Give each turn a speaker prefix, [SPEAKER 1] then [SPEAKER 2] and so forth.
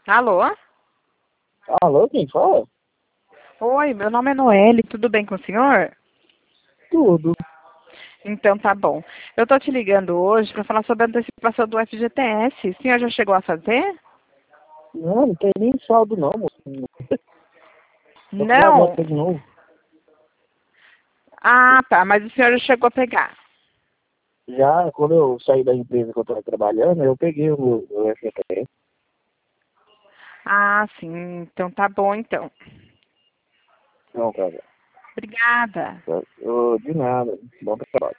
[SPEAKER 1] Alô?
[SPEAKER 2] Alô, quem fala?
[SPEAKER 1] Oi, meu nome é Noelle, tudo bem com o senhor?
[SPEAKER 2] Tudo.
[SPEAKER 1] Então tá bom. Eu tô te ligando hoje para falar sobre a antecipação do FGTS. O senhor já chegou a fazer?
[SPEAKER 2] Não tem nem saldo não, moço. Vou fazer a
[SPEAKER 1] Não?
[SPEAKER 2] nota de novo.
[SPEAKER 1] Ah, tá, mas o senhor já chegou a pegar.
[SPEAKER 2] Já, quando eu saí da empresa que eu estava trabalhando, eu peguei o FGTS.
[SPEAKER 1] Ah, sim, então tá bom então.
[SPEAKER 2] Não, cara.
[SPEAKER 1] Obrigada.
[SPEAKER 2] De nada. Bom trabalho.